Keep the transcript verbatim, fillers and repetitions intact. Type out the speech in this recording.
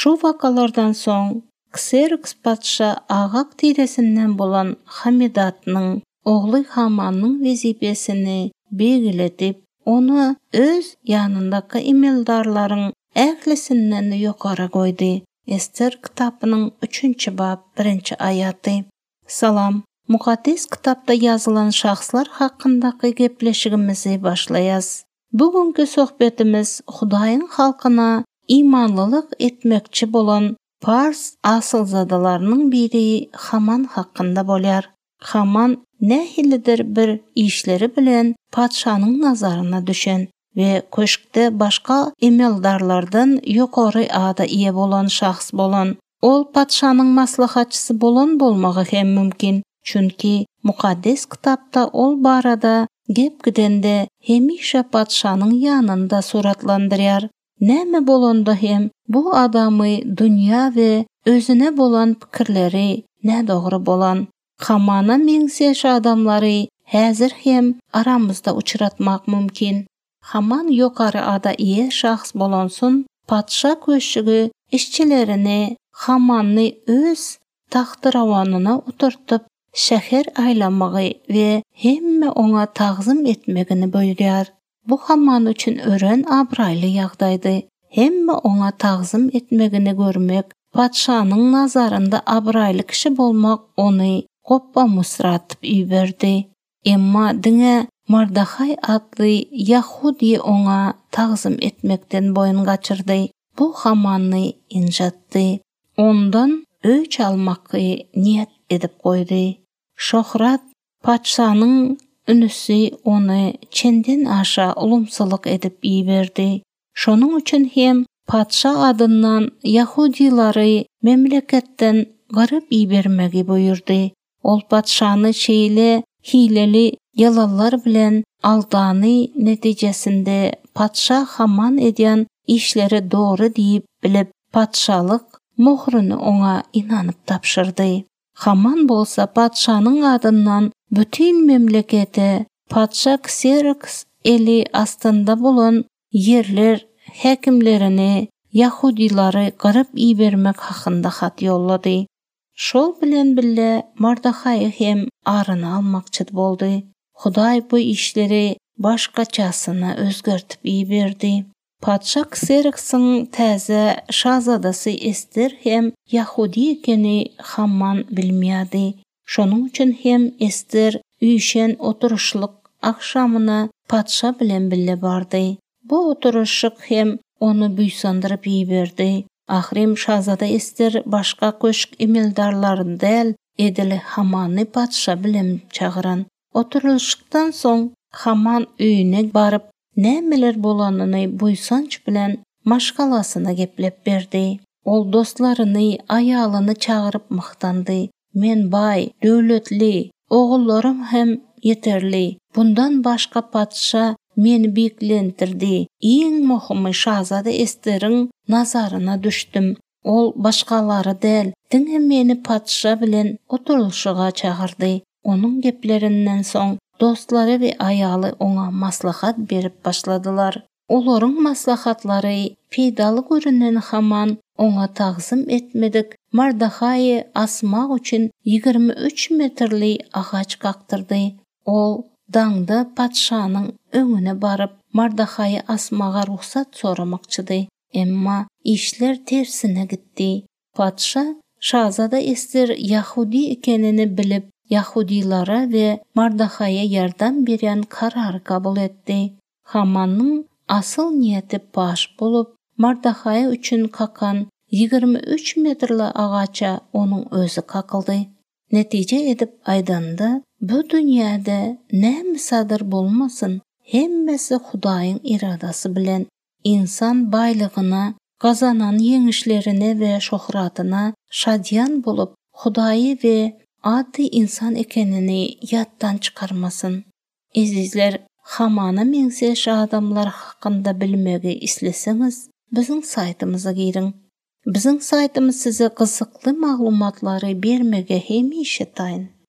Şu vakalardan soň Kserks patşa Agak tiresinden bolan Hamidatnyň ogly Hamanyň wezipesini belgiledip, onu öz ýanyndaky emeldarlaryň ählisinden ýokary goýdy. Ester kitapynyň üçünçi bab birinçi aýaty. Salam, mukaddes kitapda ýazylan şahslar hakyndaky gepleşigimizi başlaýas. Bugünkü sohbetimiz Hudaýyň halkyna imanlylyk etmekçi bolan Pars asylzadalarynyň biri Haman hakynda bolýar. Haman nähilidir bir işleri bilen patşanyň nazaryna düşen we köşkde başga emeldarlardan ýokary ada iýe bolan şahs bolan. Ol patşanyň maslahatçysy bolan bolmagy hem mümkin. Çünki mukaddes kitapda ol barada gep gidende hemişe patşanyň ýanynda suratlandyrýar. Näme bolanda hem bu adamy dünýä we özüne bolan pikirleri nä dogry bolan. Hamana meňseş adamlary häzir hem aramyzda uçuratmak mümkin. Haman ýokary ada iýe şahs bolansyň, patşa köşügi işçilerini Hamany öz tahtyrawanyna oturtup şäher aýlamagy we hemme oňa tagzym etmegini böýrýär. Bu Haman üçin ören abraýly ýagdaýdy. Hemme oňa tagzym etmegini görmek, patşanyň nazarynda abraýly kişi bolmak ony goppa musratyp ýberdi. Emma diňe Mardahay adly Yahudi oňa tagzym etmekden boyun gaçyrdy. Bu Hamany injatdy. Ondan öç almaky niýet edip goýdy. Şöhrat patşanyň ünüsi ony çenden aşa ulumsylyk edip ýberdi. Şonuň üçin hem patşa adyndan Yahudilary memleketden garyp ýbermegi buyurdy. Ol patşany şeýle hileli yalanlar bilen aldany netijesinde patşa Haman edýän işleri doğru diýip bilip patşalyk mohruny oňa inanyp tapşyrdy. Haman bolsa patşanyň adyndan bütün memlekete patşa Kserks eli astynda bolan yerler häkimlerini Yahudilary garyp ýbermek hakynda hat ýollady. Şol bilen bille Mardahay hem aryny almakçy boldy. Hudaý bu işleri başgaçasyna özgertip ýberdi. Patşa Kserksyň täze şahzadasy Ester hem Yahudi ekeni Haman bilmeýärdi. Şonuň üçin hem Ester üýşen oturuşlyk akşamyna patşa bilen bille bardy. Bu oturuşyk hem onu büýsandyryp ýberdi. Ahirem şahzada Ester başga köşk emeldarlaryny däl, edili Hamany patşa bilen çagyran. Oturuşykdan soň Haman öýüne baryp nämeler bolanyny buýsanç bilen maşgalasyna geplep berdi. Ol dostlaryny, aýalyny çagyryp myktandy. Men bay, döwletli, ogullarym hem yeterli. Bundan başga patşa meni beklentirdi. Iň mohumy şahzada Esteriň nazaryna düşdüm. Ol başgalary däl, diňe meni patşa bilen oturuşyga çagyrdy. Onuň geplerinden soň dostlary we aýaly oňa maslahat berip başladylar. Olaryň maslahatlary peýdaly görünen Haman oňa tagzym etmedik. Mardahaýy asmak üçin ýigirme üç metrli agaç gaktyrdy. Ol daňda patşanyň öňüne baryp Mardahaýy asmaga ruhsat soramakçydy. Emma işler tersine gitdi. Patşa şahzada Ester Yahudi ekenini bilip Yahudilara we Mardahaýa ýardam berýän karar kabul etdi. Hamanyň asyl niýeti baş bolup Mardahaýy üçin kakan ýigirme üç metrli agaça onuň özü kakyldy. Netije edip aýdanda bu dünýäde näme sadyr bolmasyn, hemmesi Hudaýyň iradasy bilen. İnsan baýlygyna, gazanan ýeňişlerine we şöhratyna şadýan bolup Hudaýy we ady insan ekenini ýatdan çykarmasyn. Ezizler, Hamana meňseş adamlar hakynda bilmegi isleseňiz, biziň saýtymyza girin. Biziň saýtymyz size gyzykly maglumatlary bermege hemişe taýyn.